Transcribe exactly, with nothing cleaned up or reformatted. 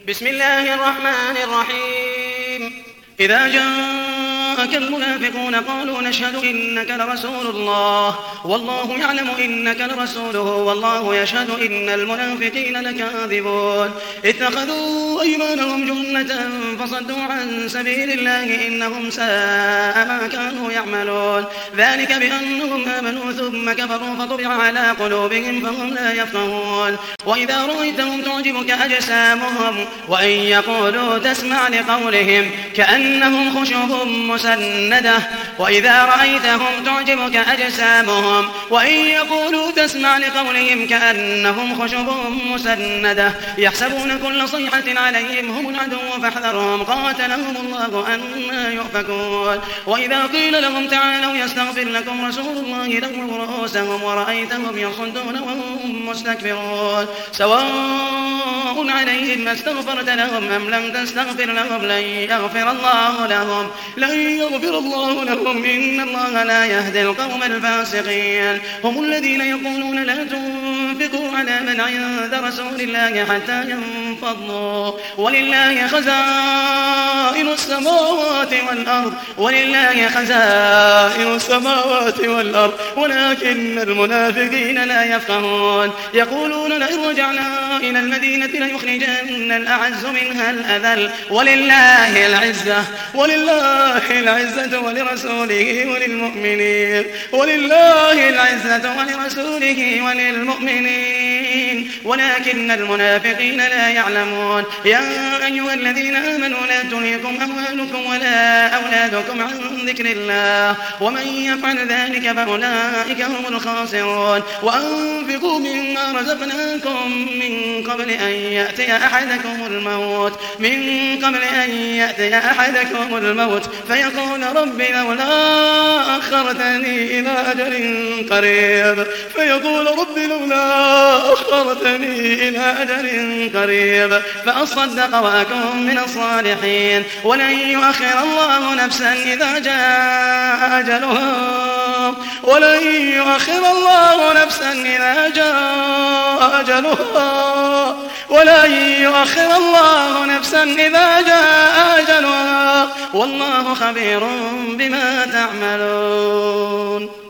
بسم الله الرحمن الرحيم إذا جاءك المنافقون قالوا نشهد إنك لرسول الله والله يعلم إنك لرسوله والله يشهد إن المنافقين لكاذبون اتخذوا أيمانهم جنة فصدوا عن سبيل الله إنهم ساء ما كانوا يعملون ذلك بأنهم آمنوا ثم كفروا فطبع على قلوبهم فهم لا يفقهون وإذا رأيتهم تعجبك أجسامهم وإن يقولوا تسمع لقولهم كأنهم خشب مسندة وإذا رأيتهم تعجبك أجسامهم وإن يقولوا تسمع لقولهم كأنهم خشب مسندة يحسبون كل صيحة عليهم هم العدو فاحذرهم قاتلهم الله أنى يؤفكون وإذا قيل لهم تعالوا يستغفر لكم رسول الله لووا رؤوسهم ورأيتهم يصدون وهم مستكبرون سواء عليهم استغفرت لهم أم لم تستغفر لهم لن يغفر الله لهم لن يغفر الله لهم إن الله لا يهدي القوم الفاسقين هم الذين يقولون لا تنفقوا على من عند رسول الله حتى ينفضوا ولله خزائن السماوات والأرض ولله خزائن السماوات والأرض ولكن المنافقين لا يفقهون يقولون لئن رجعنا إلى المدينة ليخرجن الأعز منها الأذل ولله العزة ولله العزة ولرسوله وللمؤمنين ولله العزة ولرسوله وللمؤمنين ولكن المنافقين لا يعلمون يا أيها الذين آمنوا لا تلهكم أموالكم ولا أولادكم عن ذكر الله ومن يفعل ذلك فأولئك هم الخاسرون وأنفقوا مما رزقناكم من قبل أن يأتي أحدكم الموت من قبل أن يأتي أحدكم الموت فيقول رب لولا أخرتني إلى أجل قريب فيقول رب لولا أخرتني إلى أجل قريب فأصدق وأكن من الصالحين ولن يؤخر الله نفسا إذا جاء أجلها ولن يؤخر الله نفسا إذا جاء أجلها ولن يؤخر الله نفسا إذا جاء أجلها والله خبير بما تعملون.